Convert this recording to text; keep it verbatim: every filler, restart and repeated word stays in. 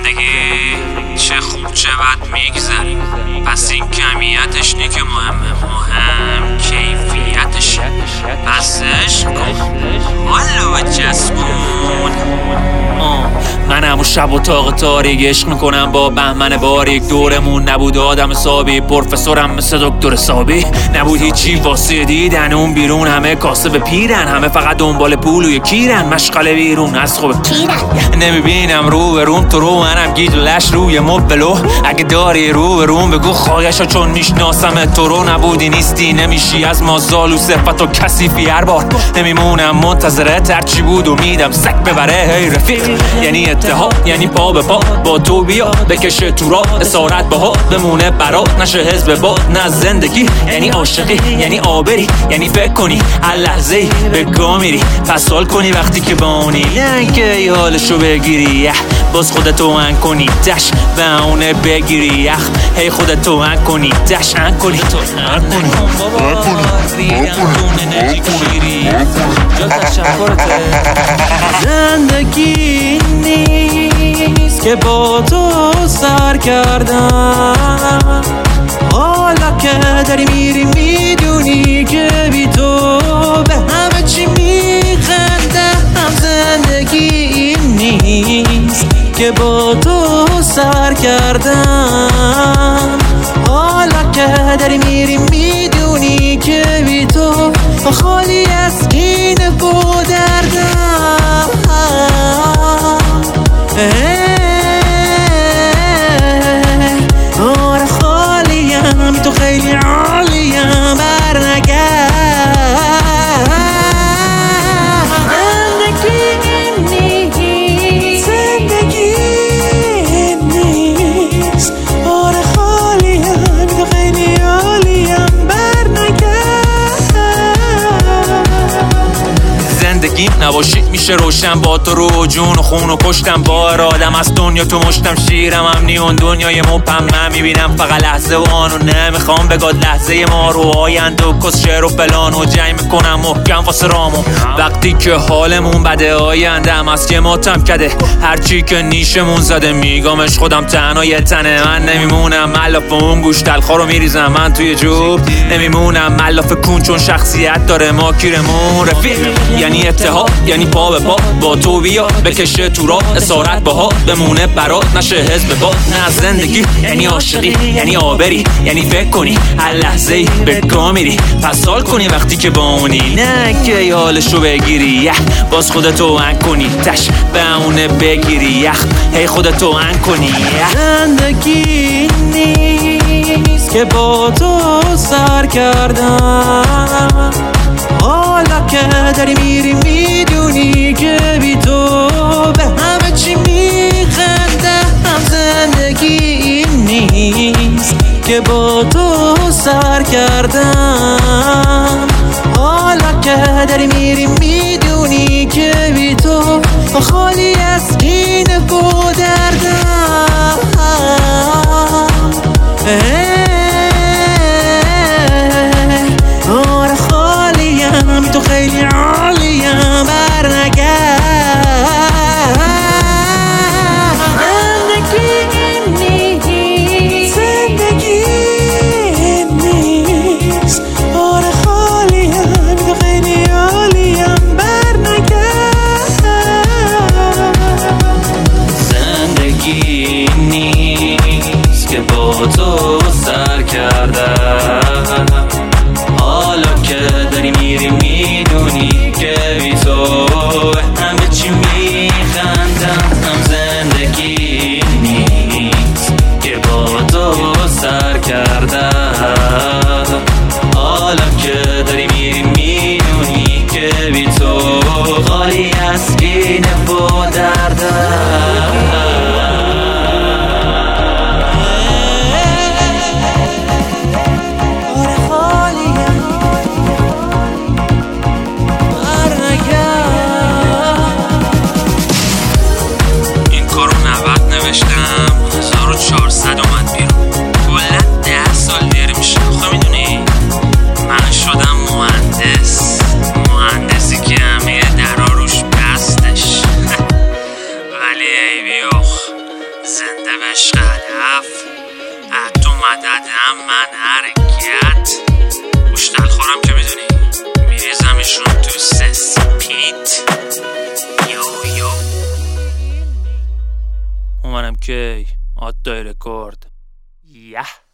زندگی چه خوب چه بد میگذره، پس این کمیتش نی که مهمه، مهم کیفیتش. پس عشق کن والا بچسبون. من همون شب و تاق تاریک عشق میکنم با بهمن باریک. دورمون نبود آدم حسابی، پروفسورم مثل دکتر حسابی. نبود هیچی واسه دیدن اون بیرون، همه کاسب پیرن، همه فقط دنبال پول و کیرن. مشغله بیرون از خوب کیرن، نمیبینم رو به روم تو رو، منم گیج و لش روی مبلو. اگه داری رو به روم بگو خواهشا چون میشناسم تو رو. نبودی نیستی نمیشی از مازال و صفت و کثیفی. هر بار نمیمونم منتظرت، هرچی بود امیدم سک ببره. هی رفیق یعنی اتحاد، یعنی پا به پا با تو بیا بکشه تو را، اسارت باها بمونه برات نشه حزب باد. نه زندگی یعنی عاشقی، یعنی آبری، یعنی فکر کنی هر لحظه به گا میری، پس سال کنی وقتی که بانی لنگه حالشو بگیری، باز خودتو ان کنی دش به اونه بگیری یخ. هی خودتو ان کنی دش ان کنی تو ان کنی زندگی نیست که با تو سر کردم، حالا که داری میری میدونی که بی تو به همه چی میخندم. زندگی نیست که با تو سر کردم، حالا که داری میری میدونی که بی تو خالی از این بودردم. آره خالیم تو خیلی عالیم برنگرد. زندگی نیست، زندگی نیست. آره خالیم تو خیلی عالیم برنگرد. زندگی نباشی میشه روشن با تو رو جون و خون و کشتم. با ارادم از دنیا تو مشتم شیرم هم نیون دنیای مپمم میبینم فقط لحظه و آنو. نمیخوام بگاد لحظه ما رو آینده و کس شعر و فلان و جنگ میکنم محکم واسه رامو. وقتی که حالمون بده آینده هم از که ماتم کده، هرچی که نیشمون زده میگامش خودم تنها یه تنه. من نمیمونم ملاف اون گوش تلخا رو میریزم من توی جوب، نمیمونم ملاف کون چون شخصیت داره ما کیرمون. رفیق یعنی اتحاد، یعنی پا به پا با تو بیا بکشه تو را، اسارت باها بمونه برات نشه حزب باد. نه زندگی یعنی عاشقی، یعنی آبری، یعنی فکر کنی هر لحظه به گا میری، پس سال کنی وقتی که بامونی نه که حالشو بگیری، باز خودتو ان کنی تش به اونه بگیری یخ. هی خودتو ان کنی. زندگی نیست که با تو سر کردم، حالا که داری میری میدونی که بی تو به همه چی میخندم. زندگی نیست که با تو سر کردم، حالا که داری میری میدونی که بی تو خالی از این بودردم. آره خالیم تو خیلی عالیم برنگرد. زندگی نیست، زندگی نیست. آره خالیم تو خیلی عالیم برنگرد. زندگی نیست که با تو سر کردم، حالا که داری میری میدونی که بی تو همه چی میخندم. زندگی نیست که با تو سر کردم، حالا که داری میری میدونی که بی تو خالی از این بودردم. هزار و چهارصد اومد بیرون، کلا ده سال دیگه میشه. خب میدونی من شدم مهندس، مهندسی که همه درا روش بستش ولی عشق هدف تو مددم من حرکت گوشتل خورم که میدونی میریزمشون تو سسپیت یو یو اومنم کی آد دای رکورد یه